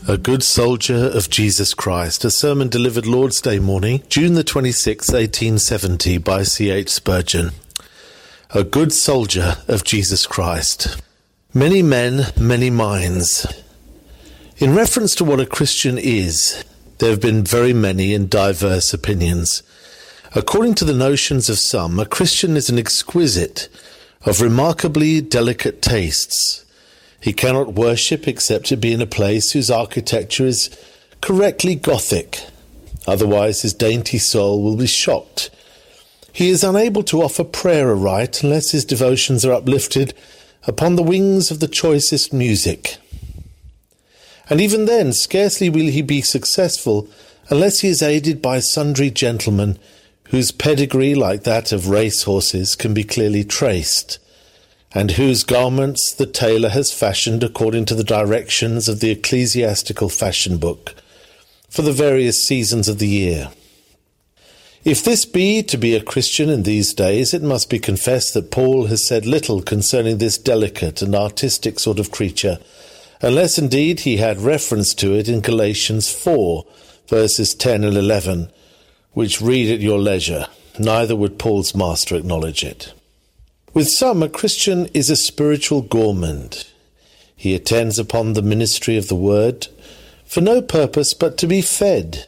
A Good Soldier of Jesus Christ, a sermon delivered Lord's Day morning, June the 26th, 1870, by C.H. Spurgeon. A Good Soldier of Jesus Christ. Many men, many minds. In reference to what a Christian is, there have been very many and diverse opinions. According to the notions of some, a Christian is an exquisite of remarkably delicate tastes. He cannot worship except to be in a place whose architecture is correctly Gothic. Otherwise his dainty soul will be shocked. He is unable to offer prayer aright unless his devotions are uplifted upon the wings of the choicest music. And even then, scarcely will he be successful unless he is aided by sundry gentlemen whose pedigree, like that of racehorses, can be clearly traced, and whose garments the tailor has fashioned according to the directions of the ecclesiastical fashion book for the various seasons of the year. If this be to be a Christian in these days, it must be confessed that Paul has said little concerning this delicate and artistic sort of creature, unless indeed he had reference to it in Galatians 4, verses 10 and 11, which read at your leisure. Neither would Paul's master acknowledge it. With some, a Christian is a spiritual gourmand. He attends upon the ministry of the word for no purpose but to be fed.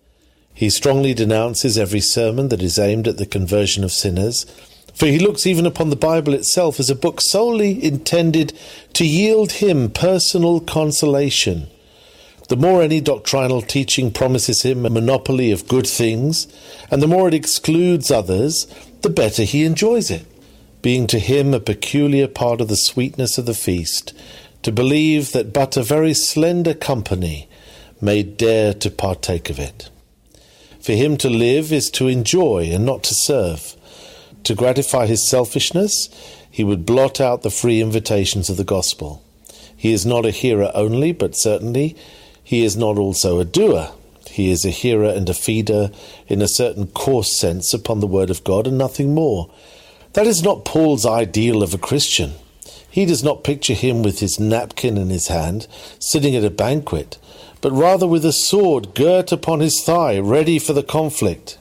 He strongly denounces every sermon that is aimed at the conversion of sinners, for he looks even upon the Bible itself as a book solely intended to yield him personal consolation. The more any doctrinal teaching promises him a monopoly of good things, and the more it excludes others, the better he enjoys it, being to him a peculiar part of the sweetness of the feast, to believe that but a very slender company may dare to partake of it. For him to live is to enjoy and not to serve. To gratify his selfishness, he would blot out the free invitations of the gospel. He is not a hearer only, but certainly he is not also a doer. He is a hearer and a feeder in a certain coarse sense upon the word of God, and nothing more. That is not Paul's ideal of a Christian. He does not picture him with his napkin in his hand, sitting at a banquet, but rather with a sword girt upon his thigh, ready for the conflict.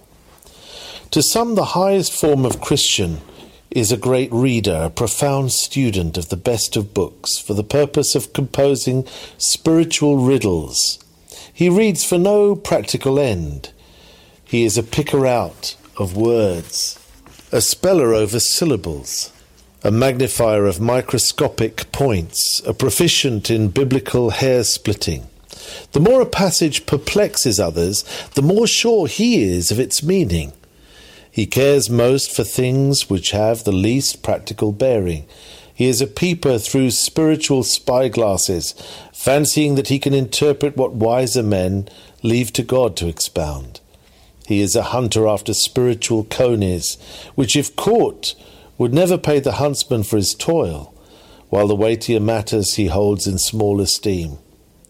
To some, the highest form of Christian is a great reader, a profound student of the best of books, for the purpose of composing spiritual riddles. He reads for no practical end. He is a picker-out of words, a speller over syllables, a magnifier of microscopic points, a proficient in biblical hair-splitting. The more a passage perplexes others, the more sure he is of its meaning. He cares most for things which have the least practical bearing. He is a peeper through spiritual spyglasses, fancying that he can interpret what wiser men leave to God to expound. He is a hunter after spiritual conies, which if caught would never pay the huntsman for his toil, while the weightier matters he holds in small esteem.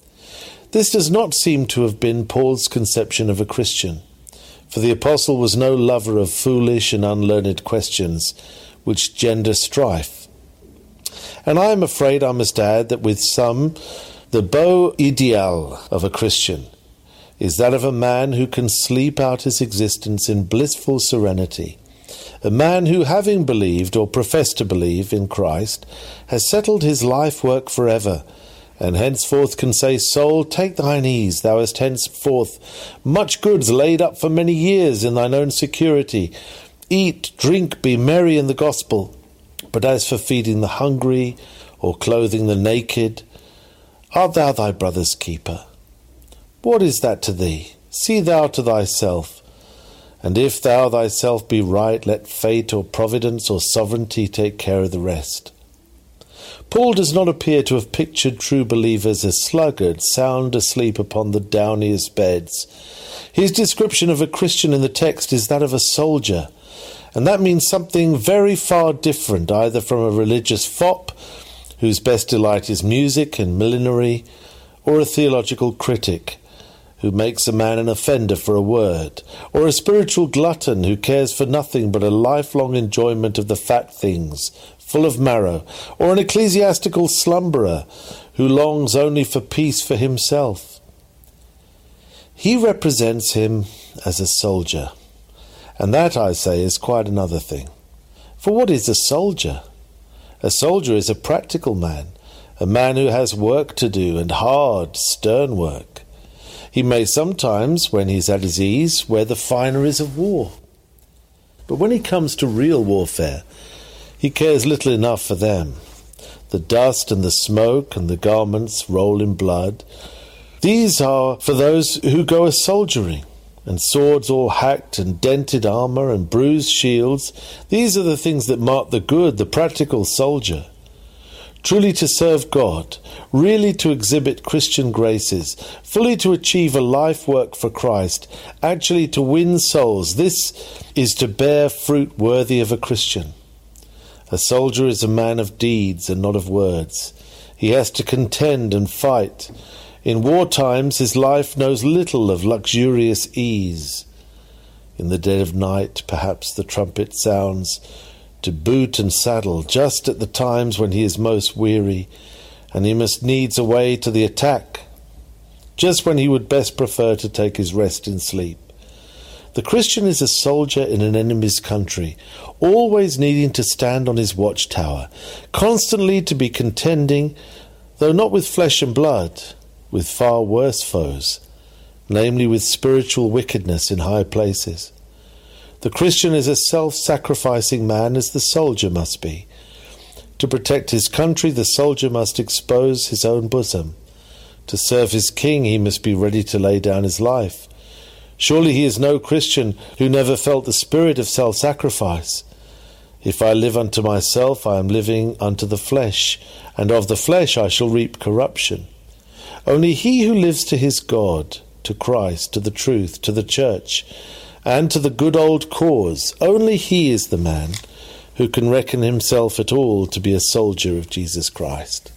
This does not seem to have been Paul's conception of a Christian, for the apostle was no lover of foolish and unlearned questions which gender strife. And I am afraid I must add that with some, the beau ideal of a Christian is that of a man who can sleep out his existence in blissful serenity, a man who, having believed or professed to believe in Christ, has settled his life work forever, and henceforth can say, Soul, take thine ease, thou hast henceforth much goods laid up for many years in thine own security. Eat, drink, be merry in the gospel. But as for feeding the hungry, or clothing the naked, art thou thy brother's keeper? What is that to thee? See thou to thyself. And if thou thyself be right, let fate or providence or sovereignty take care of the rest. Paul does not appear to have pictured true believers as sluggards, sound asleep upon the downiest beds. His description of a Christian in the text is that of a soldier, and that means something very far different, either from a religious fop, whose best delight is music and millinery, or a theological critic, who makes a man an offender for a word, or a spiritual glutton who cares for nothing but a lifelong enjoyment of the fat things, full of marrow, or an ecclesiastical slumberer who longs only for peace for himself. He represents him as a soldier, and that, I say, is quite another thing. For what is a soldier? A soldier is a practical man, a man who has work to do, and hard, stern work. He may sometimes, when he's at his ease, wear the fineries of war. But when he comes to real warfare, he cares little enough for them. The dust and the smoke and the garments roll in blood. These are for those who go a-soldiering, and swords all hacked and dented armour and bruised shields. These are the things that mark the good, the practical soldier. Truly to serve God, really to exhibit Christian graces, fully to achieve a life work for Christ, actually to win souls, this is to bear fruit worthy of a Christian. A soldier is a man of deeds and not of words. He has to contend and fight. In war times his life knows little of luxurious ease. In the dead of night perhaps the trumpet sounds, to boot and saddle just at the times when he is most weary, and he must needs away to the attack, just when he would best prefer to take his rest in sleep. The Christian is a soldier in an enemy's country, always needing to stand on his watchtower, constantly to be contending, though not with flesh and blood, with far worse foes, namely with spiritual wickedness in high places. The Christian is a self-sacrificing man, as the soldier must be. To protect his country, the soldier must expose his own bosom. To serve his king, he must be ready to lay down his life. Surely he is no Christian who never felt the spirit of self-sacrifice. If I live unto myself, I am living unto the flesh, and of the flesh I shall reap corruption. Only he who lives to his God, to Christ, to the truth, to the church, and to the good old cause, only he is the man who can reckon himself at all to be a soldier of Jesus Christ.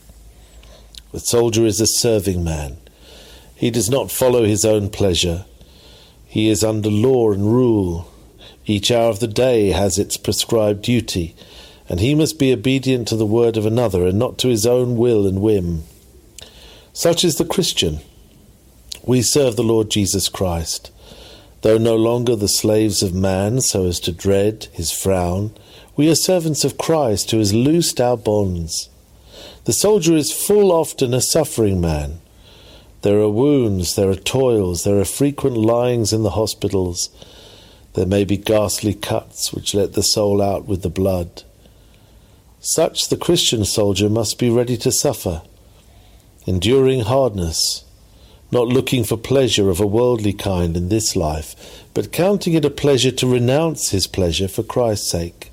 The soldier is a serving man. He does not follow his own pleasure. He is under law and rule. Each hour of the day has its prescribed duty, and he must be obedient to the word of another and not to his own will and whim. Such is the Christian. We serve the Lord Jesus Christ. Though no longer the slaves of man so as to dread his frown, we are servants of Christ who has loosed our bonds. The soldier is full often a suffering man. There are wounds, there are toils, there are frequent lyings in the hospitals. There may be ghastly cuts which let the soul out with the blood. Such the Christian soldier must be ready to suffer, enduring hardness, not looking for pleasure of a worldly kind in this life, but counting it a pleasure to renounce his pleasure for Christ's sake.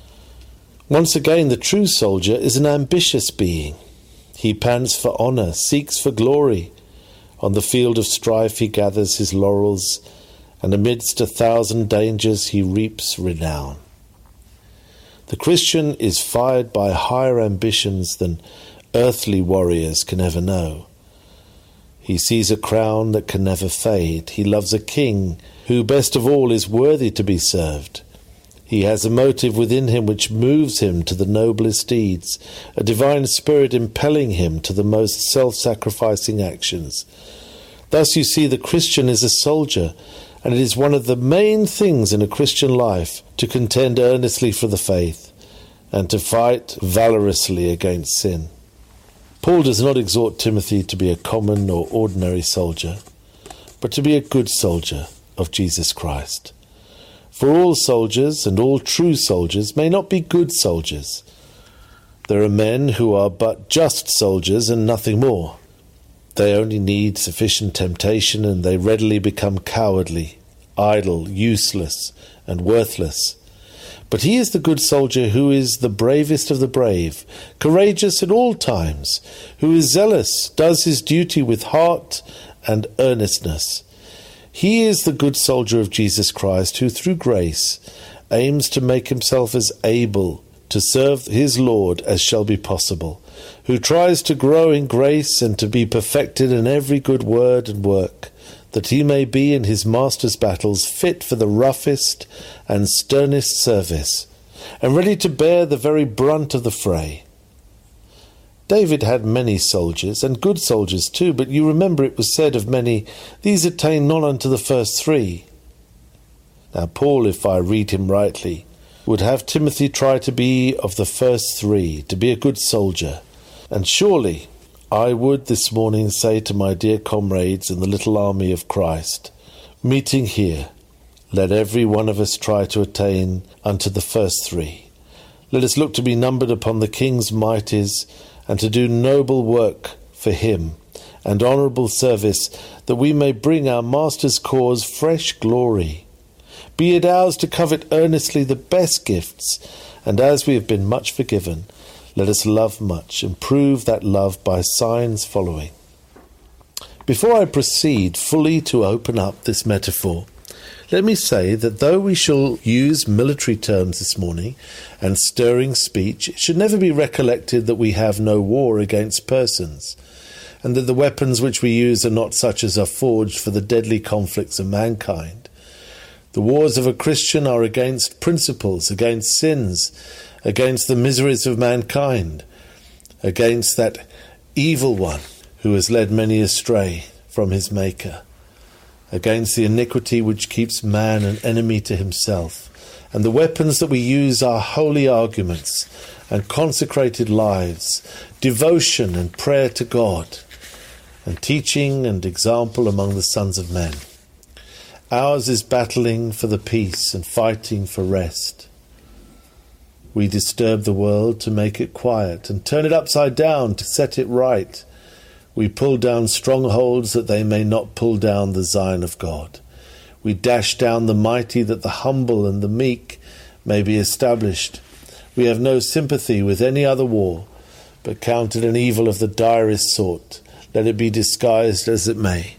Once again, the true soldier is an ambitious being. He pants for honour, seeks for glory. On the field of strife he gathers his laurels, and amidst 1,000 dangers he reaps renown. The Christian is fired by higher ambitions than earthly warriors can ever know. He sees a crown that can never fade. He loves a king who, best of all, is worthy to be served. He has a motive within him which moves him to the noblest deeds, a divine spirit impelling him to the most self-sacrificing actions. Thus you see, the Christian is a soldier, and it is one of the main things in a Christian life to contend earnestly for the faith and to fight valorously against sin. Paul does not exhort Timothy to be a common or ordinary soldier, but to be a good soldier of Jesus Christ. For all soldiers and all true soldiers may not be good soldiers. There are men who are but just soldiers and nothing more. They only need sufficient temptation, and they readily become cowardly, idle, useless, and worthless. But he is the good soldier who is the bravest of the brave, courageous at all times, who is zealous, does his duty with heart and earnestness. He is the good soldier of Jesus Christ, who through grace aims to make himself as able to serve his Lord as shall be possible, who tries to grow in grace and to be perfected in every good word and work, that he may be in his master's battles fit for the roughest and sternest service, and ready to bear the very brunt of the fray. David had many soldiers, and good soldiers too, but you remember it was said of many, these attained not unto the first three. Now Paul, if I read him rightly, would have Timothy try to be of the first three, to be a good soldier. And surely I would this morning say to my dear comrades in the little army of Christ, meeting here, let every one of us try to attain unto the first three. Let us look to be numbered upon the King's mighties, and to do noble work for him, and honourable service, that we may bring our Master's cause fresh glory. Be it ours to covet earnestly the best gifts, and as we have been much forgiven, let us love much, and prove that love by signs following. Before I proceed fully to open up this metaphor, let me say that though we shall use military terms this morning and stirring speech, it should never be recollected that we have no war against persons, and that the weapons which we use are not such as are forged for the deadly conflicts of mankind. The wars of a Christian are against principles, against sins, against the miseries of mankind, against that evil one who has led many astray from his Maker, against the iniquity which keeps man an enemy to himself. And the weapons that we use are holy arguments and consecrated lives, devotion and prayer to God, and teaching and example among the sons of men. Ours is battling for the peace and fighting for rest. We disturb the world to make it quiet and turn it upside down to set it right. We pull down strongholds that they may not pull down the Zion of God. We dash down the mighty that the humble and the meek may be established. We have no sympathy with any other war, but count it an evil of the direst sort, let it be disguised as it may.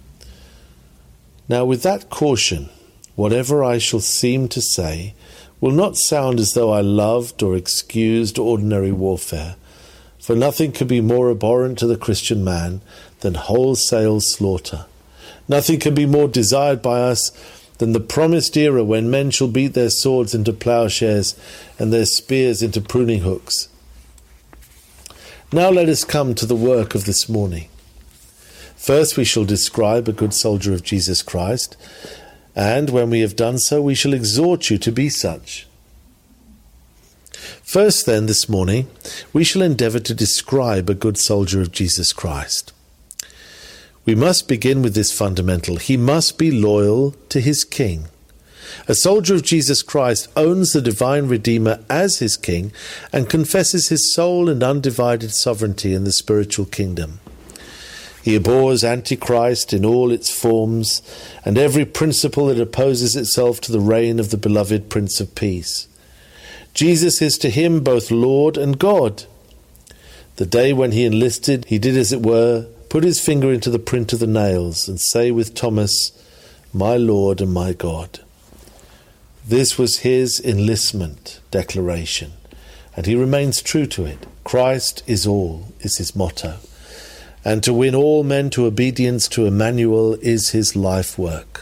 Now with that caution, whatever I shall seem to say will not sound as though I loved or excused ordinary warfare, for nothing can be more abhorrent to the Christian man than wholesale slaughter. Nothing can be more desired by us than the promised era when men shall beat their swords into plowshares and their spears into pruning hooks. Now let us come to the work of this morning. First we shall describe a good soldier of Jesus Christ, and when we have done so, we shall exhort you to be such. First then, this morning, we shall endeavour to describe a good soldier of Jesus Christ. We must begin with this fundamental: he must be loyal to his King. A soldier of Jesus Christ owns the divine Redeemer as his King and confesses his sole and undivided sovereignty in the spiritual kingdom. He abhors Antichrist in all its forms and every principle that opposes itself to the reign of the beloved Prince of Peace. Jesus is to him both Lord and God. The day when he enlisted, he did, as it were, put his finger into the print of the nails and say with Thomas, "My Lord and my God." This was his enlistment declaration, and he remains true to it. Christ is all is his motto, and to win all men to obedience to Emmanuel is his life work.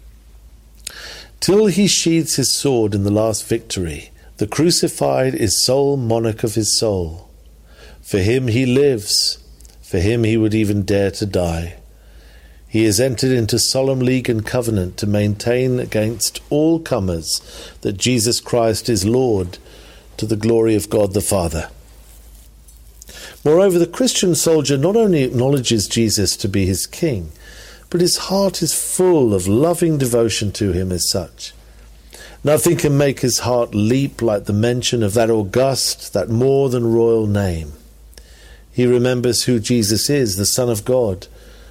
Till he sheathes his sword in the last victory, the crucified is sole monarch of his soul. For him he lives, for him he would even dare to die. He has entered into solemn league and covenant to maintain against all comers that Jesus Christ is Lord, to the glory of God the Father. Moreover, the Christian soldier not only acknowledges Jesus to be his King, but his heart is full of loving devotion to him as such. Nothing can make his heart leap like the mention of that august, that more than royal name. He remembers who Jesus is, the Son of God,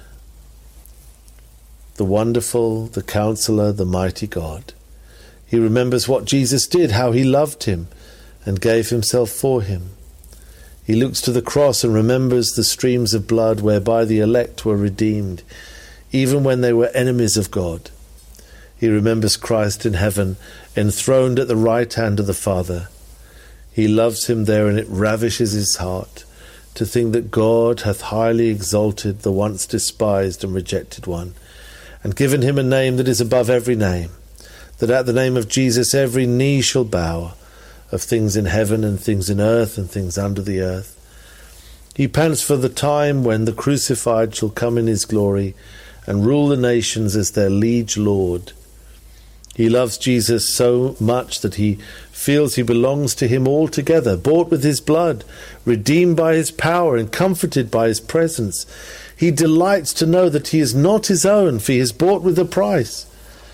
the wonderful, the Counselor, the mighty God. He remembers what Jesus did, how he loved him and gave himself for him. He looks to the cross and remembers the streams of blood whereby the elect were redeemed, even when they were enemies of God. He remembers Christ in heaven, enthroned at the right hand of the Father. He loves him there, and it ravishes his heart to think that God hath highly exalted the once despised and rejected one, and given him a name that is above every name, that at the name of Jesus every knee shall bow, of things in heaven and things in earth and things under the earth, He pants for the time when the crucified shall come in his glory and rule the nations as their liege lord. He loves Jesus so much that he feels he belongs to him altogether, bought with his blood, redeemed by his power, and comforted by his presence. He delights to know that he is not his own, for he is bought with a price.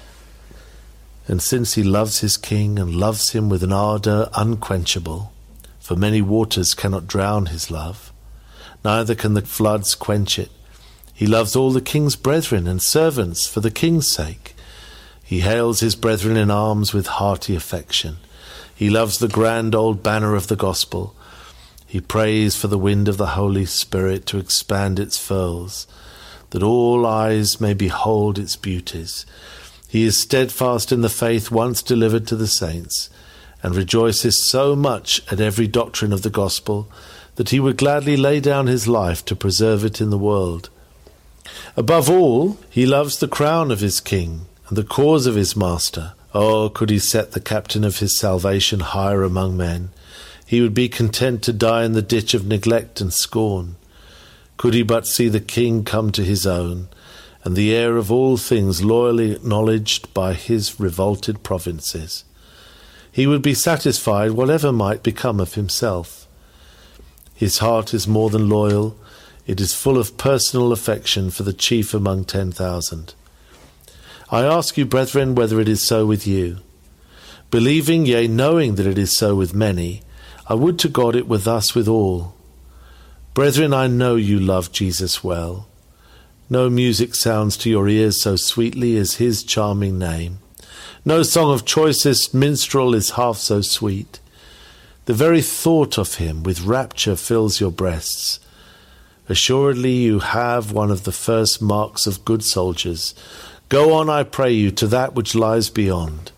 And since he loves his King and loves him with an ardour unquenchable, for many waters cannot drown his love, neither can the floods quench it, he loves all the king's brethren and servants for the king's sake. He hails his brethren in arms with hearty affection. He loves the grand old banner of the gospel. He prays for the wind of the Holy Spirit to expand its furls, that all eyes may behold its beauties. He is steadfast in the faith once delivered to the saints, and rejoices so much at every doctrine of the gospel that he would gladly lay down his life to preserve it in the world. Above all, he loves the crown of his King and the cause of his Master. Oh, could he set the captain of his salvation higher among men, he would be content to die in the ditch of neglect and scorn. Could he but see the King come to his own, and the heir of all things loyally acknowledged by his revolted provinces, he would be satisfied whatever might become of himself. His heart is more than loyal, it is full of personal affection for the chief among 10,000. I ask you, brethren, whether it is so with you. Believing, yea, knowing that it is so with many, I would to God it were thus with all. Brethren, I know you love Jesus well. No music sounds to your ears so sweetly as his charming name. No song of choicest minstrel is half so sweet. The very thought of him with rapture fills your breasts. Assuredly you have one of the first marks of good soldiers. Go on, I pray you, to that which lies beyond.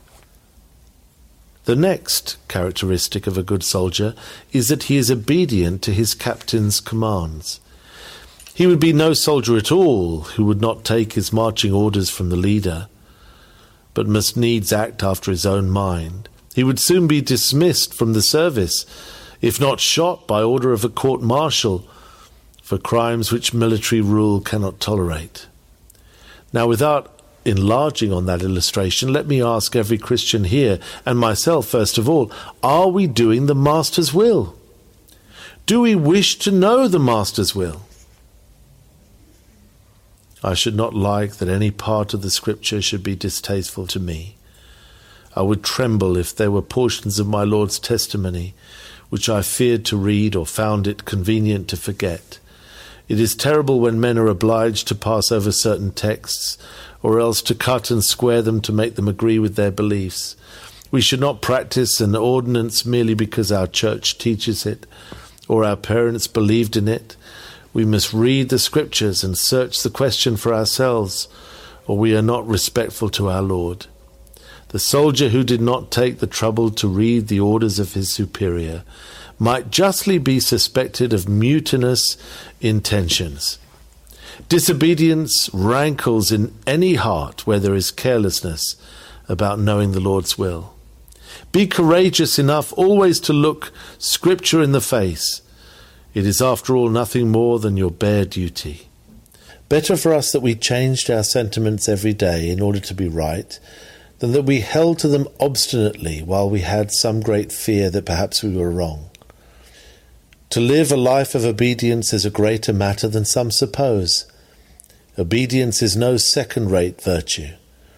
The next characteristic of a good soldier is that he is obedient to his captain's commands. He would be no soldier at all who would not take his marching orders from the leader, but must needs act after his own mind. He would soon be dismissed from the service, if not shot by order of a court-martial, for crimes which military rule cannot tolerate. Now, without enlarging on that illustration, let me ask every Christian here, and myself first of all, are we doing the Master's will? Do we wish to know the Master's will? I should not like that any part of the Scripture should be distasteful to me. I would tremble if there were portions of my Lord's testimony which I feared to read or found it convenient to forget. It is terrible when men are obliged to pass over certain texts, or else to cut and square them to make them agree with their beliefs. We should not practice an ordinance merely because our church teaches it, or our parents believed in it. We must read the Scriptures and search the question for ourselves, or we are not respectful to our Lord. The soldier who did not take the trouble to read the orders of his superior might justly be suspected of mutinous intentions. Disobedience rankles in any heart where there is carelessness about knowing the Lord's will. Be courageous enough always to look Scripture in the face. It is, after all, nothing more than your bare duty. Better for us that we changed our sentiments every day in order to be right, than that we held to them obstinately while we had some great fear that perhaps we were wrong. To live a life of obedience is a greater matter than some suppose. Obedience is no second-rate virtue.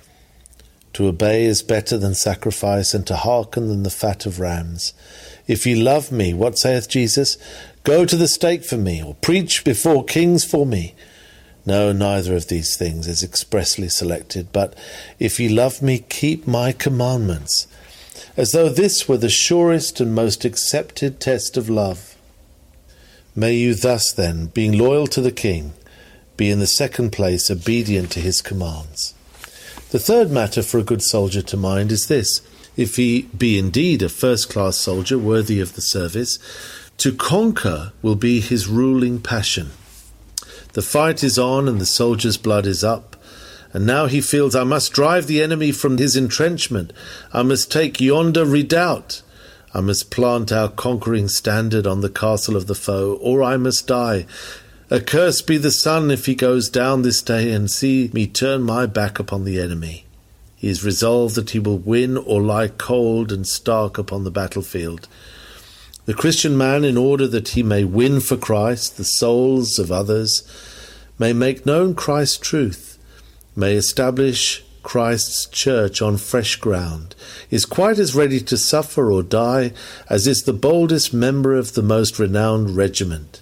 To obey is better than sacrifice, and to hearken than the fat of rams. If ye love me, what saith Jesus? Go to the stake for me, or preach before kings for me. No, neither of these things is expressly selected, but if ye love me, keep my commandments, as though this were the surest and most accepted test of love. May you thus then, being loyal to the King, be in the second place obedient to his commands. The third matter for a good soldier to mind is this: if he be indeed a first-class soldier worthy of the service, to conquer will be his ruling passion. The fight is on and the soldier's blood is up, and now he feels, I must drive the enemy from his entrenchment, I must take yonder redoubt, I must plant our conquering standard on the castle of the foe, or I must die. Accursed be the sun if he goes down this day, and see me turn my back upon the enemy. He is resolved that he will win or lie cold and stark upon the battlefield. The Christian man, in order that he may win for Christ the souls of others, may make known Christ's truth, may establish Christ's church on fresh ground, is quite as ready to suffer or die as is the boldest member of the most renowned regiment.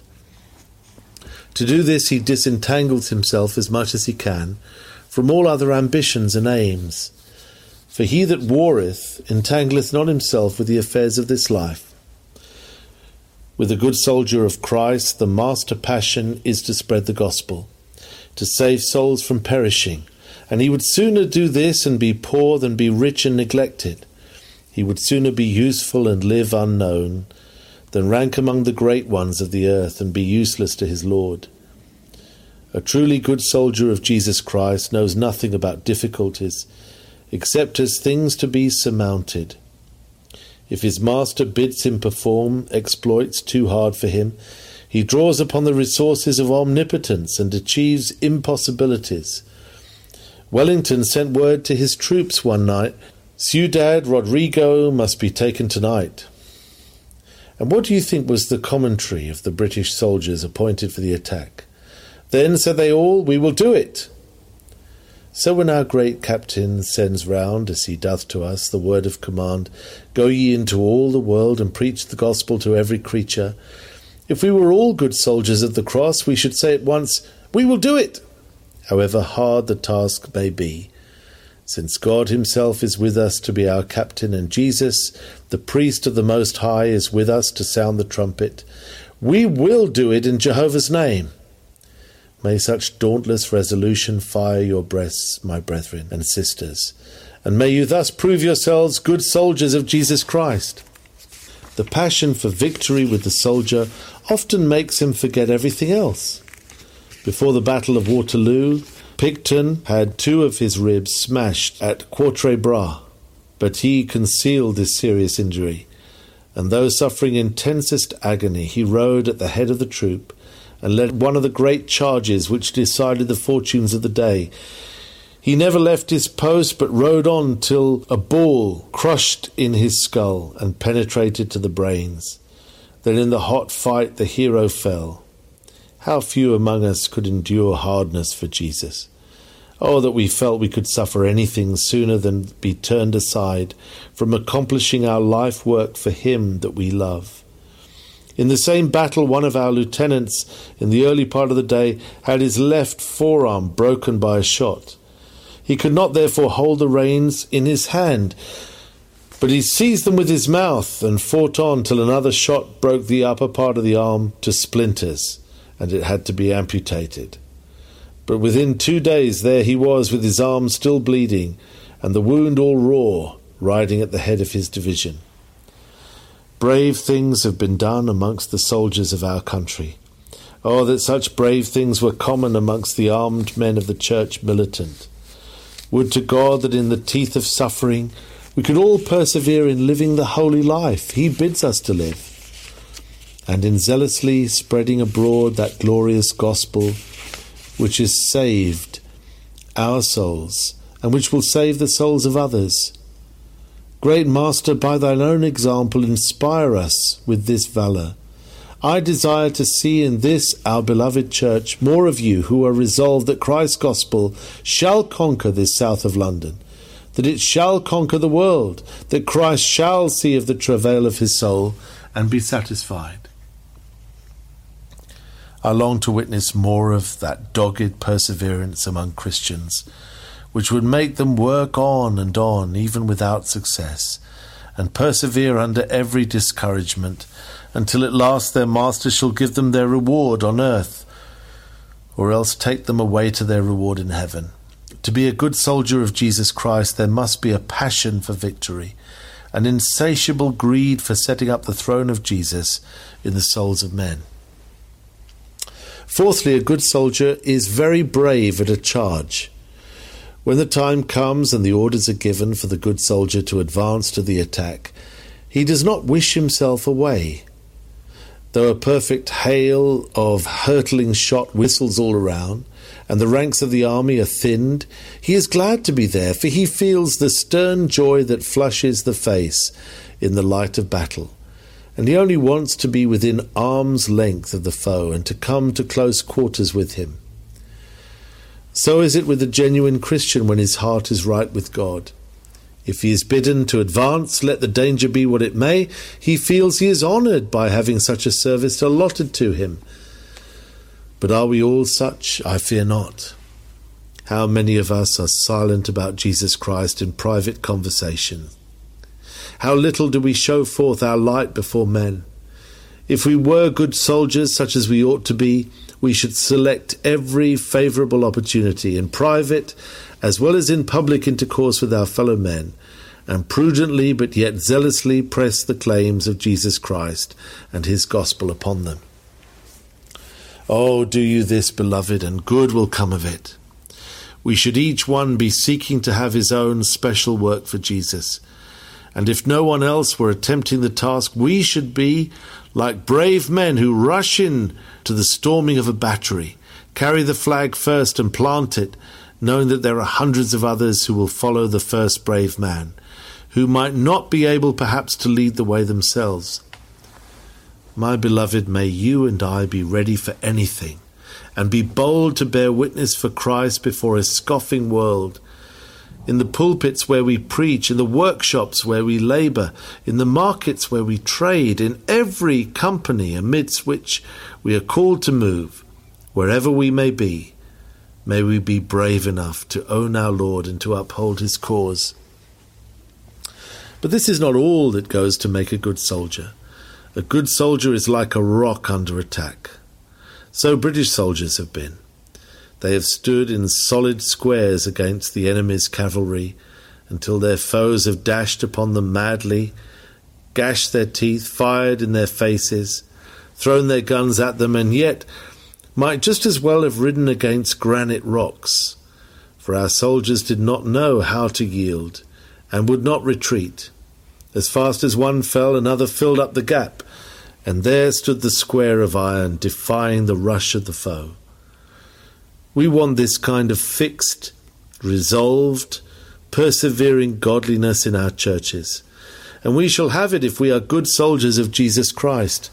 To do this he disentangles himself as much as he can from all other ambitions and aims. For he that warreth entangleth not himself with the affairs of this life. With a good soldier of Christ, the master passion is to spread the gospel, to save souls from perishing, and he would sooner do this and be poor than be rich and neglected. He would sooner be useful and live unknown than rank among the great ones of the earth and be useless to his Lord. A truly good soldier of Jesus Christ knows nothing about difficulties, except as things to be surmounted. If his master bids him perform exploits too hard for him, he draws upon the resources of omnipotence and achieves impossibilities. Wellington sent word to his troops one night, "Ciudad Rodrigo must be taken tonight." And what do you think was the commentary of the British soldiers appointed for the attack? "Then," said they all, "we will do it." So when our great captain sends round, as he doth to us, the word of command, "Go ye into all the world and preach the gospel to every creature," if we were all good soldiers of the cross, we should say at once, "We will do it," however hard the task may be. Since God himself is with us to be our captain, and Jesus, the priest of the Most High, is with us to sound the trumpet, we will do it in Jehovah's name. May such dauntless resolution fire your breasts, my brethren and sisters, and may you thus prove yourselves good soldiers of Jesus Christ. The passion for victory with the soldier often makes him forget everything else. Before the Battle of Waterloo, Picton had 2 of his ribs smashed at Quatre Bras, but he concealed this serious injury, and though suffering intensest agony, he rode at the head of the troop and led one of the great charges which decided the fortunes of the day. He never left his post, but rode on till a ball crushed in his skull and penetrated to the brains. Then in the hot fight the hero fell. How few among us could endure hardness for Jesus. Oh, that we felt we could suffer anything sooner than be turned aside from accomplishing our life work for him that we love. In the same battle, one of our lieutenants in the early part of the day had his left forearm broken by a shot. He could not therefore hold the reins in his hand, but he seized them with his mouth and fought on till another shot broke the upper part of the arm to splinters, and it had to be amputated. But within 2 days there he was with his arm still bleeding and the wound all raw, riding at the head of his division. Brave things have been done amongst the soldiers of our country. Oh, that such brave things were common amongst the armed men of the church militant. Would to God that in the teeth of suffering we could all persevere in living the holy life he bids us to live, and in zealously spreading abroad that glorious gospel which has saved our souls and which will save the souls of others. Great Master, by thine own example inspire us with this valour. I desire to see in this our beloved church more of you who are resolved that Christ's gospel shall conquer this south of London, that it shall conquer the world, that Christ shall see of the travail of his soul and be satisfied. I long to witness more of that dogged perseverance among Christians, which would make them work on and on, even without success, and persevere under every discouragement, until at last their Master shall give them their reward on earth, or else take them away to their reward in heaven. To be a good soldier of Jesus Christ, there must be a passion for victory, an insatiable greed for setting up the throne of Jesus in the souls of men. Fourthly, a good soldier is very brave at a charge. When the time comes and the orders are given for the good soldier to advance to the attack, He does not wish himself away. Though a perfect hail of hurtling shot whistles all around, and the ranks of the army are thinned, he is glad to be there, for he feels the stern joy that flushes the face in the light of battle, and he only wants to be within arm's length of the foe and to come to close quarters with him. So is it with the genuine Christian when his heart is right with God. If he is bidden to advance, let the danger be what it may, he feels he is honoured by having such a service allotted to him. But are we all such? I fear not. How many of us are silent about Jesus Christ in private conversation? How little do we show forth our light before men? If we were good soldiers, such as we ought to be, we should select every favourable opportunity in private as well as in public intercourse with our fellow men, and prudently but yet zealously press the claims of Jesus Christ and his gospel upon them. Oh, do you this, beloved, and good will come of it. We should each one be seeking to have his own special work for Jesus, and if no one else were attempting the task, we should be like brave men who rush in to the storming of a battery, carry the flag first and plant it, knowing that there are hundreds of others who will follow the first brave man, who might not be able perhaps to lead the way themselves. My beloved, may you and I be ready for anything, and be bold to bear witness for Christ before a scoffing world, in the pulpits where we preach, in the workshops where we labour, in the markets where we trade, in every company amidst which we are called to move, wherever we may be. May we be brave enough to own our Lord and to uphold his cause. But this is not all that goes to make a good soldier. A good soldier is like a rock under attack. So British soldiers have been. They have stood in solid squares against the enemy's cavalry until their foes have dashed upon them madly, gashed their teeth, fired in their faces, thrown their guns at them, and yet might just as well have ridden against granite rocks, for our soldiers did not know how to yield, and would not retreat. As fast as one fell, another filled up the gap, and there stood the square of iron, defying the rush of the foe. We want this kind of fixed, resolved, persevering godliness in our churches, and we shall have it if we are good soldiers of Jesus Christ.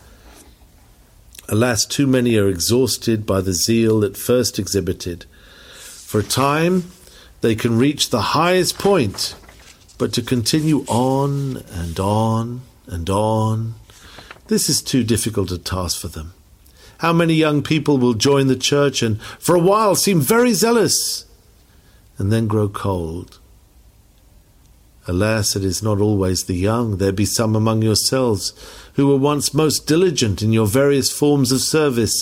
Alas, too many are exhausted by the zeal at first exhibited. For a time they can reach the highest point, but to continue on and on and on, this is too difficult a task for them. How many young people will join the church and for a while seem very zealous, and then grow cold? Alas, it is not always the young. There be some among yourselves who were once most diligent in your various forms of service.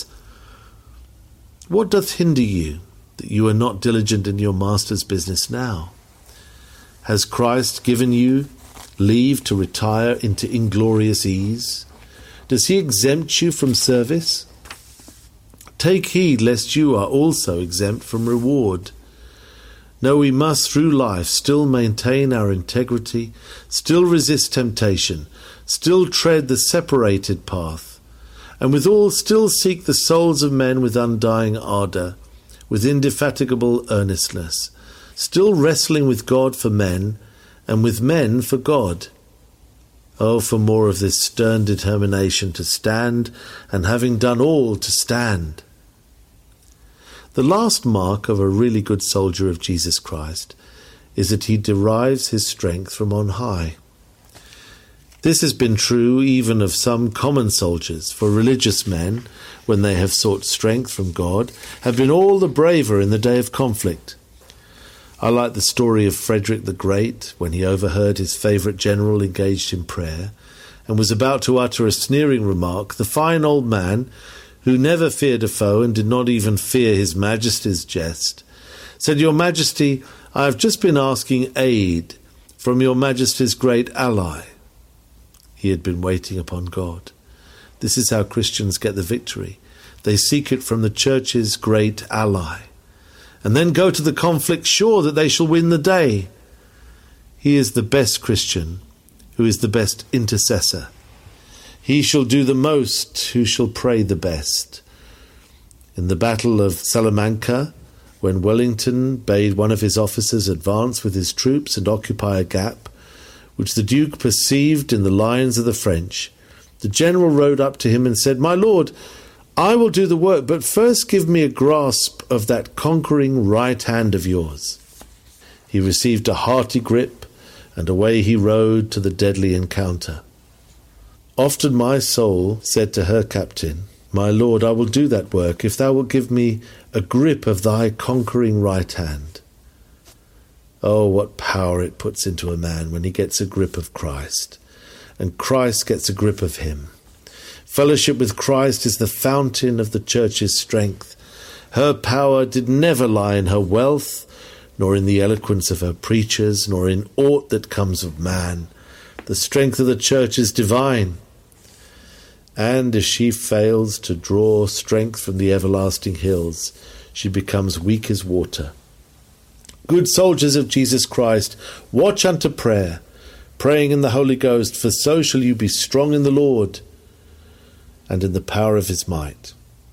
What doth hinder you that you are not diligent in your master's business now? Has Christ given you leave to retire into inglorious ease? Does he exempt you from service? Take heed lest you are also exempt from reward. No, we must through life still maintain our integrity, still resist temptation, still tread the separated path, and withal still seek the souls of men with undying ardour, with indefatigable earnestness, still wrestling with God for men, and with men for God. Oh, for more of this stern determination to stand, and having done all, to stand. The last mark of a really good soldier of Jesus Christ is that he derives his strength from on high. This has been true even of some common soldiers, for religious men, when they have sought strength from God, have been all the braver in the day of conflict. I like the story of Frederick the Great, when he overheard his favourite general engaged in prayer, and was about to utter a sneering remark. The fine old man, who never feared a foe and did not even fear his Majesty's jest, said, "Your Majesty, I have just been asking aid from your Majesty's great ally." He had been waiting upon God. This is how Christians get the victory. They seek it from the Church's great ally, and then go to the conflict sure that they shall win the day. He is the best Christian who is the best intercessor. He shall do the most who shall pray the best. In the Battle of Salamanca, when Wellington bade one of his officers advance with his troops and occupy a gap, which the Duke perceived in the lines of the French, the general rode up to him and said, "My lord, I will do the work, but first give me a grasp of that conquering right hand of yours." He received a hearty grip, and away he rode to the deadly encounter. Often my soul said to her captain, "My lord, I will do that work, if thou wilt give me a grip of thy conquering right hand." Oh, what power it puts into a man when he gets a grip of Christ, and Christ gets a grip of him. Fellowship with Christ is the fountain of the church's strength. Her power did never lie in her wealth, nor in the eloquence of her preachers, nor in aught that comes of man. The strength of the church is divine. And if she fails to draw strength from the everlasting hills, she becomes weak as water. Good soldiers of Jesus Christ, watch unto prayer, praying in the Holy Ghost, for so shall you be strong in the Lord and in the power of his might.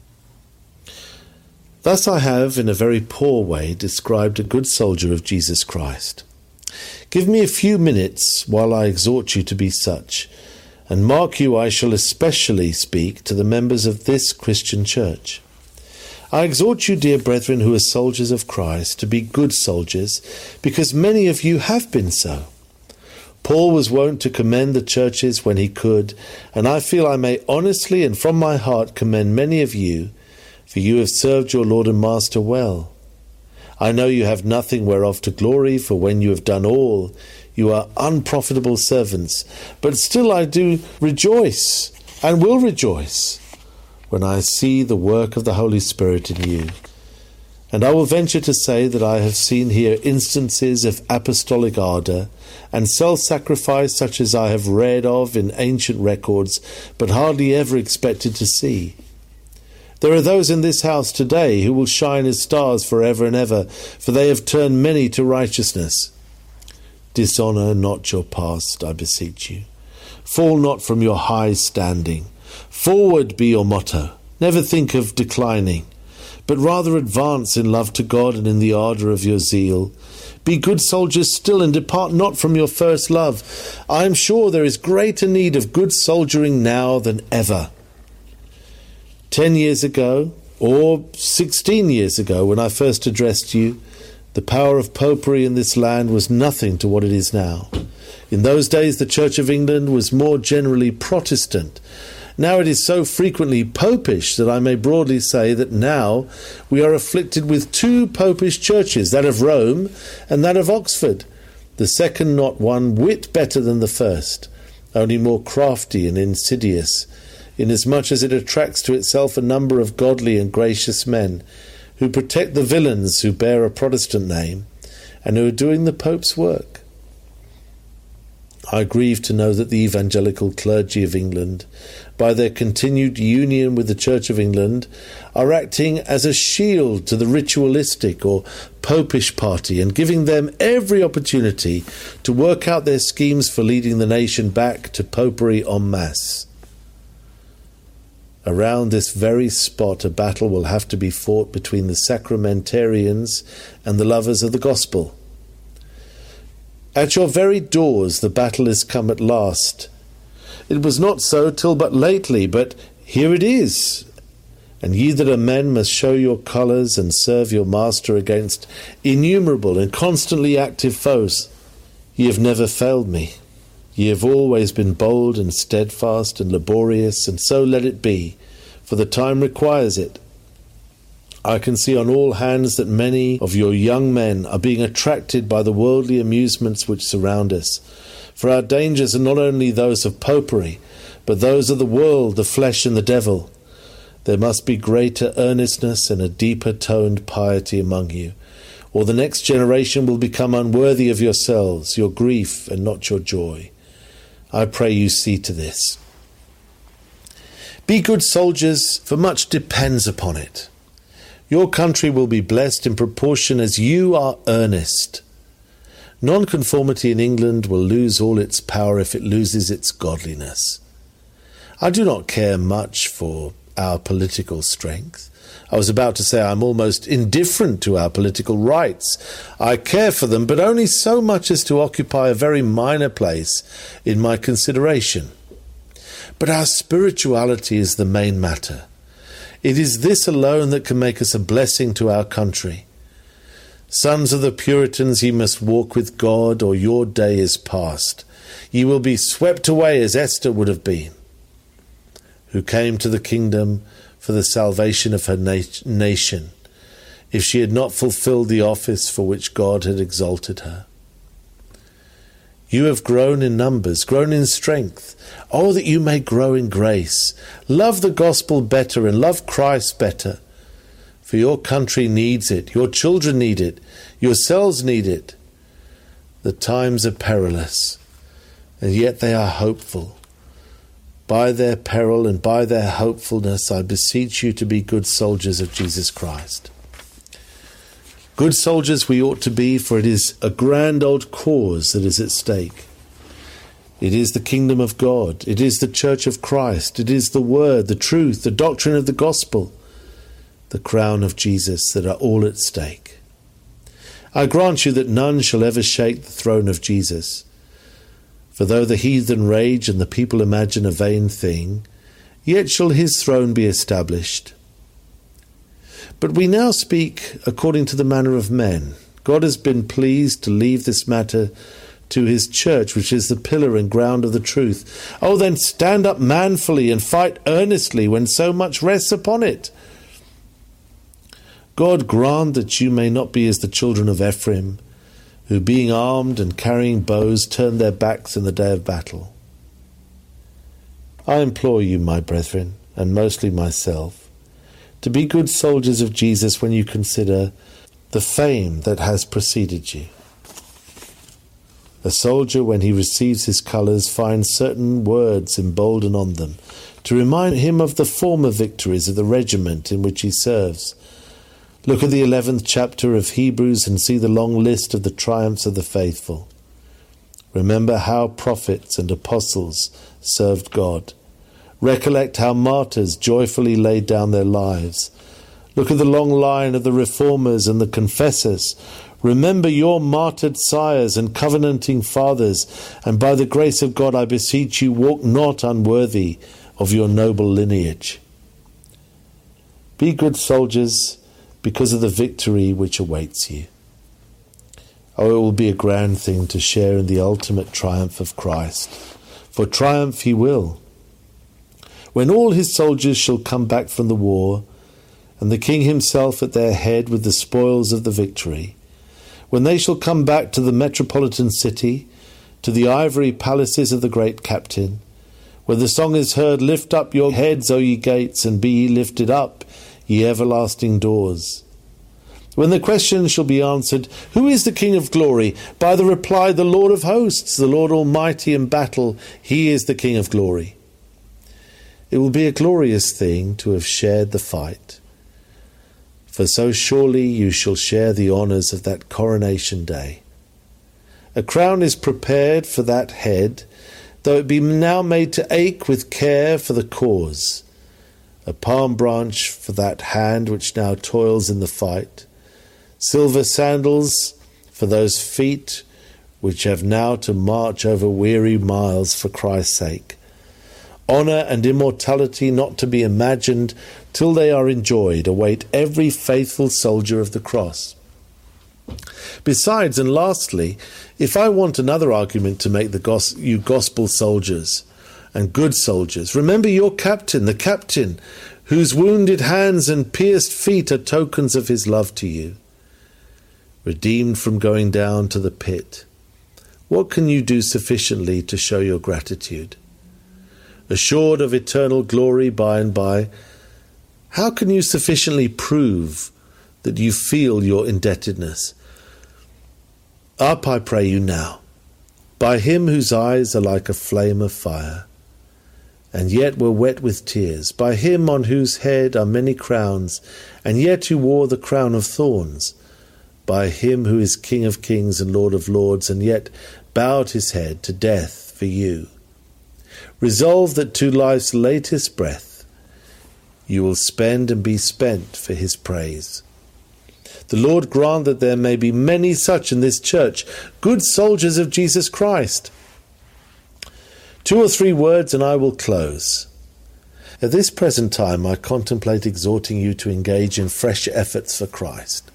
Thus I have, in a very poor way, described a good soldier of Jesus Christ. Give me a few minutes while I exhort you to be such, and mark you, I shall especially speak to the members of this Christian church. I exhort you, dear brethren who are soldiers of Christ, to be good soldiers, because many of you have been so. Paul was wont to commend the churches when he could, and I feel I may honestly and from my heart commend many of you, for you have served your Lord and Master well. I know you have nothing whereof to glory, for when you have done all, you are unprofitable servants. But still I do rejoice, and will rejoice, when I see the work of the Holy Spirit in you. And I will venture to say that I have seen here instances of apostolic ardour and self-sacrifice such as I have read of in ancient records, but hardly ever expected to see. There are those in this house today who will shine as stars forever and ever, for they have turned many to righteousness. Dishonour not your past, I beseech you. Fall not from your high standing. Forward be your motto. Never think of declining, but rather advance in love to God and in the ardour of your zeal. Be good soldiers still, and depart not from your first love. I am sure there is greater need of good soldiering now than ever. 10 years ago, or 16 years ago, when I first addressed you, the power of popery in this land was nothing to what it is now. In those days the Church of England was more generally Protestant. Now it is so frequently popish that I may broadly say that now we are afflicted with two popish churches, that of Rome and that of Oxford, the second not one whit better than the first, only more crafty and insidious, inasmuch as it attracts to itself a number of godly and gracious men, who protect the villains who bear a Protestant name, and who are doing the Pope's work. I grieve to know that the evangelical clergy of England, by their continued union with the Church of England, are acting as a shield to the ritualistic or popish party, and giving them every opportunity to work out their schemes for leading the nation back to popery en masse. Around this very spot a battle will have to be fought between the sacramentarians and the lovers of the gospel. At your very doors the battle is come at last. It was not so till but lately, but here it is. And ye that are men must show your colours and serve your master against innumerable and constantly active foes. Ye have never failed me. Ye have always been bold and steadfast and laborious, and so let it be, for the time requires it. I can see on all hands that many of your young men are being attracted by the worldly amusements which surround us, for our dangers are not only those of popery, but those of the world, the flesh, and the devil. There must be greater earnestness and a deeper toned piety among you, or the next generation will become unworthy of yourselves, your grief, and not your joy. I pray you see to this. Be good soldiers, for much depends upon it. Your country will be blessed in proportion as you are earnest. Nonconformity in England will lose all its power if it loses its godliness. I do not care much for our political strength. I was about to say I'm almost indifferent to our political rights. I care for them, but only so much as to occupy a very minor place in my consideration. But our spirituality is the main matter. It is this alone that can make us a blessing to our country. Sons of the Puritans, ye must walk with God, or your day is past. Ye will be swept away as Esther would have been, who came to the kingdom for the salvation of her nation, if she had not fulfilled the office for which God had exalted her. You have grown in numbers, grown in strength. Oh, that you may grow in grace. Love the gospel better and love Christ better. For your country needs it, your children need it, yourselves need it. The times are perilous, and yet they are hopeful. By their peril and by their hopefulness, I beseech you to be good soldiers of Jesus Christ. Good soldiers we ought to be, for it is a grand old cause that is at stake. It is the kingdom of God. It is the church of Christ. It is the word, the truth, the doctrine of the gospel, the crown of Jesus that are all at stake. I grant you that none shall ever shake the throne of Jesus. For though the heathen rage and the people imagine a vain thing, yet shall his throne be established. But we now speak according to the manner of men. God has been pleased to leave this matter to his church, which is the pillar and ground of the truth. Oh, then stand up manfully and fight earnestly when so much rests upon it. God grant that you may not be as the children of Ephraim, who being armed and carrying bows turned their backs in the day of battle. I implore you, my brethren, and mostly myself, to be good soldiers of Jesus when you consider the fame that has preceded you. A soldier, when he receives his colours, finds certain words emboldened on them to remind him of the former victories of the regiment in which he serves. Look at the 11th chapter of Hebrews and see the long list of the triumphs of the faithful. Remember how prophets and apostles served God. Recollect how martyrs joyfully laid down their lives. Look at the long line of the reformers and the confessors. Remember your martyred sires and covenanting fathers, and by the grace of God I beseech you, walk not unworthy of your noble lineage. Be good soldiers because of the victory which awaits you. Oh, it will be a grand thing to share in the ultimate triumph of Christ, for triumph he will. When all his soldiers shall come back from the war, and the king himself at their head with the spoils of the victory, when they shall come back to the metropolitan city, to the ivory palaces of the great captain, where the song is heard, lift up your heads, O ye gates, and be ye lifted up, ye everlasting doors. When the question shall be answered, who is the King of glory? By the reply, the Lord of hosts, the Lord almighty in battle, he is the King of glory. It will be a glorious thing to have shared the fight, for so surely you shall share the honours of that coronation day. A crown is prepared for that head, though it be now made to ache with care for the cause. A palm branch for that hand which now toils in the fight. Silver sandals for those feet which have now to march over weary miles for Christ's sake. Honour and immortality not to be imagined till they are enjoyed await every faithful soldier of the cross. Besides, and lastly, if I want another argument to make you gospel soldiers and good soldiers, remember your captain, the captain, whose wounded hands and pierced feet are tokens of his love to you. Redeemed from going down to the pit, what can you do sufficiently to show your gratitude? Assured of eternal glory by and by, how can you sufficiently prove that you feel your indebtedness? Up, I pray you now, by him whose eyes are like a flame of fire, and yet were wet with tears, by him on whose head are many crowns, and yet who wore the crown of thorns, by him who is King of kings and Lord of lords, and yet bowed his head to death for you. Resolve that to life's latest breath you will spend and be spent for his praise. The Lord grant that there may be many such in this church, good soldiers of Jesus Christ. 2 or 3 words and I will close. At this present time I contemplate exhorting you to engage in fresh efforts for Christ.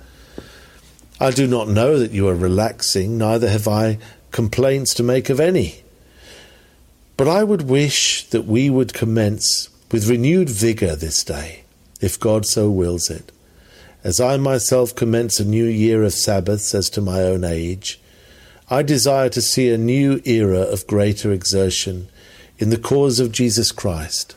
I do not know that you are relaxing, neither have I complaints to make of any. But I would wish that we would commence with renewed vigour this day, if God so wills it. As I myself commence a new year of Sabbaths as to my own age, I desire to see a new era of greater exertion in the cause of Jesus Christ.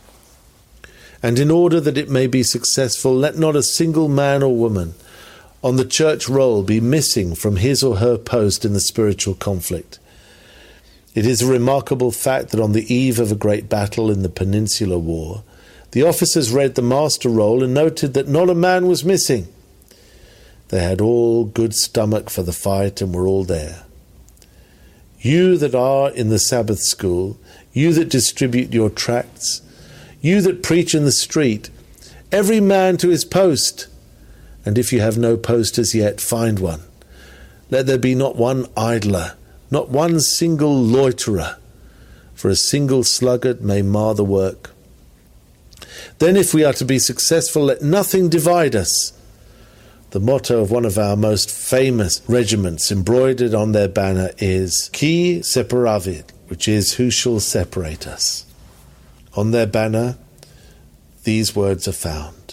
And in order that it may be successful, let not a single man or woman on the church roll be missing from his or her post in the spiritual conflict. It is a remarkable fact that on the eve of a great battle in the Peninsular War, the officers read the master roll and noted that not a man was missing. They had all good stomach for the fight and were all there. You that are in the Sabbath school, you that distribute your tracts, you that preach in the street, every man to his post. And if you have no post as yet, find one. Let there be not one idler, not one single loiterer, for a single sluggard may mar the work. Then if we are to be successful, let nothing divide us. The motto of one of our most famous regiments, embroidered on their banner, is Qui separavit, which is who shall separate us. On their banner, these words are found.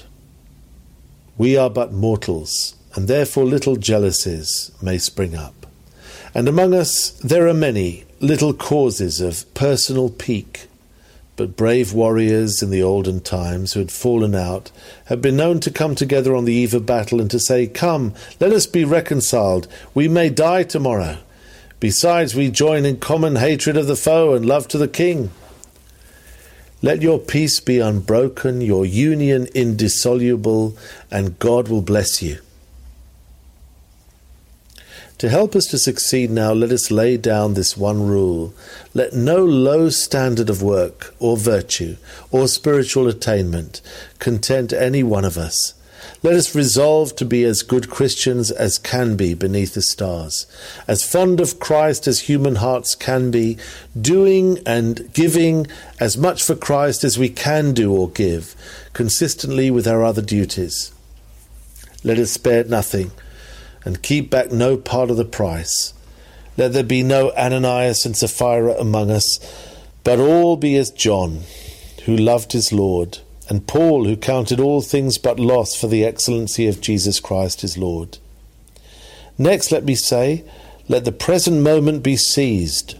We are but mortals, and therefore little jealousies may spring up. And among us there are many little causes of personal pique, but brave warriors in the olden times who had fallen out have been known to come together on the eve of battle and to say, "Come, let us be reconciled. We may die tomorrow. Besides, we join in common hatred of the foe and love to the king." Let your peace be unbroken, your union indissoluble, and God will bless you. To help us to succeed now, let us lay down this one rule. Let no low standard of work or virtue or spiritual attainment content any one of us. Let us resolve to be as good Christians as can be beneath the stars, as fond of Christ as human hearts can be, doing and giving as much for Christ as we can do or give, consistently with our other duties. Let us spare nothing, and keep back no part of the price. Let there be no Ananias and Sapphira among us, but all be as John, who loved his Lord, and Paul, who counted all things but loss for the excellency of Jesus Christ his Lord. Next, let me say, let the present moment be seized.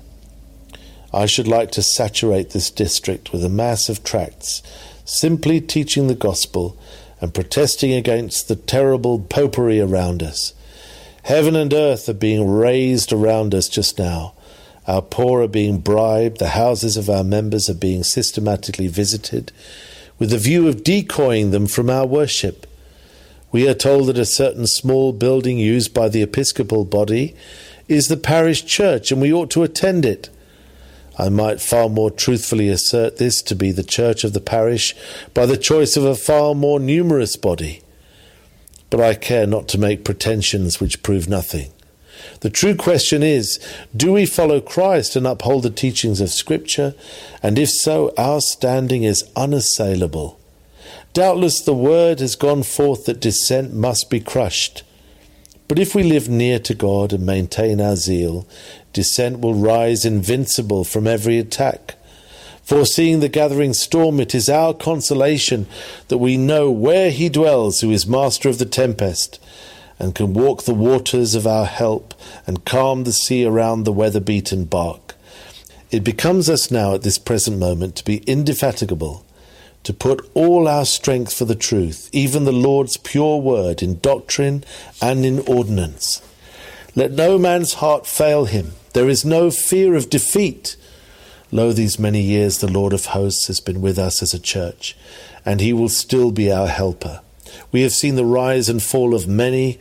I should like to saturate this district with a mass of tracts, simply teaching the gospel and protesting against the terrible popery around us. Heaven and earth are being raised around us just now. Our poor are being bribed. The houses of our members are being systematically visited with the view of decoying them from our worship. We are told that a certain small building used by the episcopal body is the parish church, and we ought to attend it. I might far more truthfully assert this to be the church of the parish by the choice of a far more numerous body. But I care not to make pretensions which prove nothing. The true question is, do we follow Christ and uphold the teachings of Scripture? And if so, our standing is unassailable. Doubtless the word has gone forth that dissent must be crushed. But if we live near to God and maintain our zeal, dissent will rise invincible from every attack. Foreseeing the gathering storm, it is our consolation that we know where he dwells who is master of the tempest, and can walk the waters of our help and calm the sea around the weather-beaten bark. It becomes us now at this present moment to be indefatigable, to put all our strength for the truth, even the Lord's pure word, in doctrine and in ordinance. Let no man's heart fail him. There is no fear of defeat. Lo, these many years the Lord of hosts has been with us as a church, and he will still be our helper. We have seen the rise and fall of many,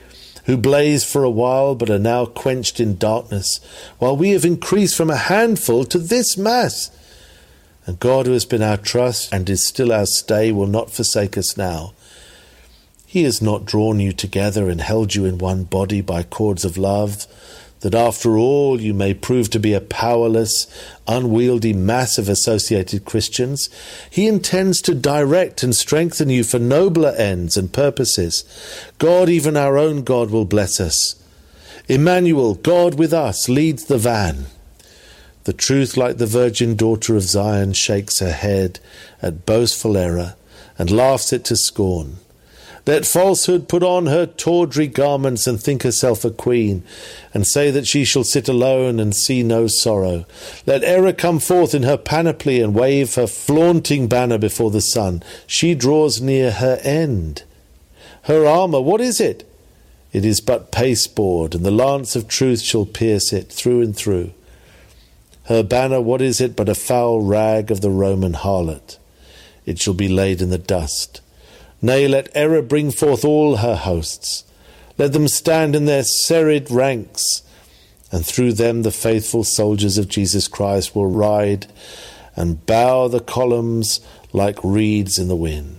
who blazed for a while but are now quenched in darkness, while we have increased from a handful to this mass. And God, who has been our trust and is still our stay, will not forsake us now. He has not drawn you together and held you in one body by cords of love, that after all you may prove to be a powerless, unwieldy mass of associated Christians. He intends to direct and strengthen you for nobler ends and purposes. God, even our own God, will bless us. Emmanuel, God with us, leads the van. The truth, like the virgin daughter of Zion, shakes her head at boastful error and laughs it to scorn. Let falsehood put on her tawdry garments and think herself a queen, and say that she shall sit alone and see no sorrow. Let error come forth in her panoply and wave her flaunting banner before the sun. She draws near her end. Her armour, what is it? It is but pasteboard, and the lance of truth shall pierce it through and through. Her banner, what is it but a foul rag of the Roman harlot? It shall be laid in the dust. Nay, let error bring forth all her hosts. Let them stand in their serried ranks, and through them the faithful soldiers of Jesus Christ will ride and bow the columns like reeds in the wind.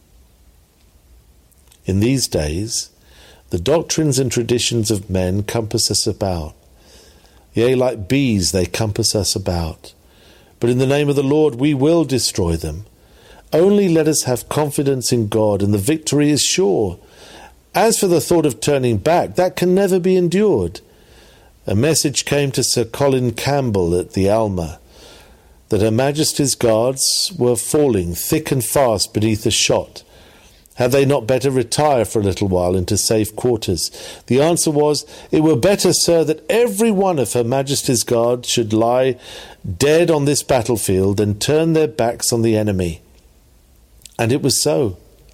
In these days, the doctrines and traditions of men compass us about. Yea, like bees they compass us about. But in the name of the Lord we will destroy them. Only let us have confidence in God, and the victory is sure. As for the thought of turning back, that can never be endured. A message came to Sir Colin Campbell at the Alma that Her Majesty's guards were falling thick and fast beneath a shot. Had they not better retire for a little while into safe quarters? The answer was, it were better, sir, that every one of Her Majesty's guards should lie dead on this battlefield than turn their backs on the enemy. And it was so.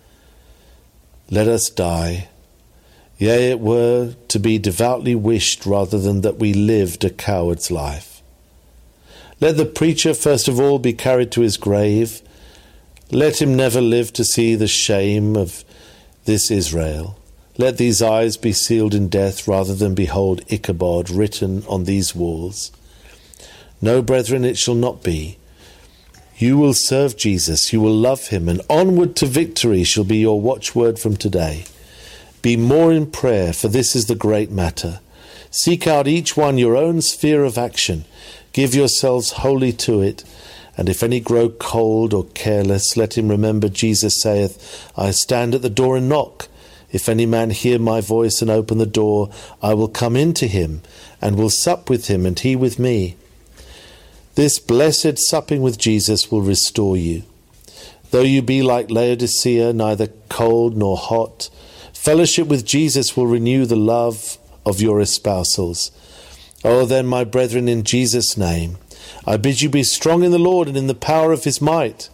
Let us die. Yea, it were to be devoutly wished rather than that we lived a coward's life. Let the preacher first of all be carried to his grave. Let him never live to see the shame of this Israel. Let these eyes be sealed in death rather than behold Ichabod written on these walls. No, brethren, it shall not be. You will serve Jesus, you will love him, and onward to victory shall be your watchword from today. Be more in prayer, for this is the great matter. Seek out each one your own sphere of action. Give yourselves wholly to it. And if any grow cold or careless, let him remember Jesus saith, I stand at the door and knock. If any man hear my voice and open the door, I will come in to him, and will sup with him, and he with me. This blessed supping with Jesus will restore you. Though you be like Laodicea, neither cold nor hot, fellowship with Jesus will renew the love of your espousals. Oh, then, my brethren, in Jesus' name, I bid you be strong in the Lord and in the power of his might.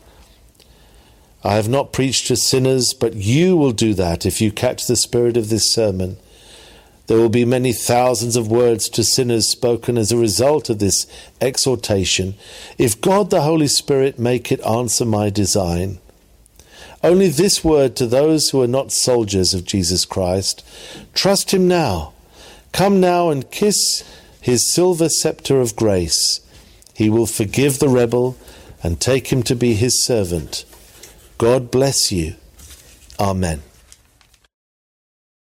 I have not preached to sinners, but you will do that if you catch the spirit of this sermon. There will be many thousands of words to sinners spoken as a result of this exhortation, if God the Holy Spirit make it answer my design. Only this word to those who are not soldiers of Jesus Christ: trust him now. Come now and kiss his silver scepter of grace. He will forgive the rebel and take him to be his servant. God bless you. Amen.